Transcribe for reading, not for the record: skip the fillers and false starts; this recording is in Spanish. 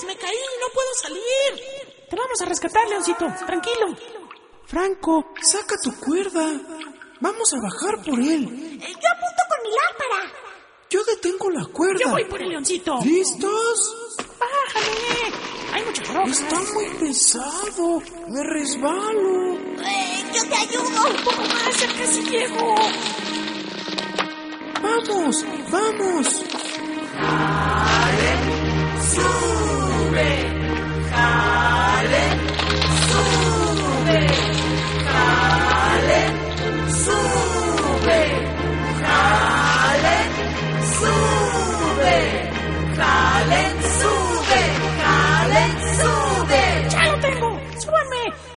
ángeles! ¡Me caí! ¡No puedo salir! Te vamos a rescatar, Leoncito. Tranquilo. Franco, saca tu cuerda. Vamos a bajar por él. Yo apunto con mi lámpara. Yo detengo la cuerda. Yo voy por el Leoncito. ¿Listos? ¡Bájale! Hay mucha ropa. Está muy pesado. Me resbalo. Yo te ayudo. Un poco más, ya casi llego. ¡Vamos! ¡Vamos!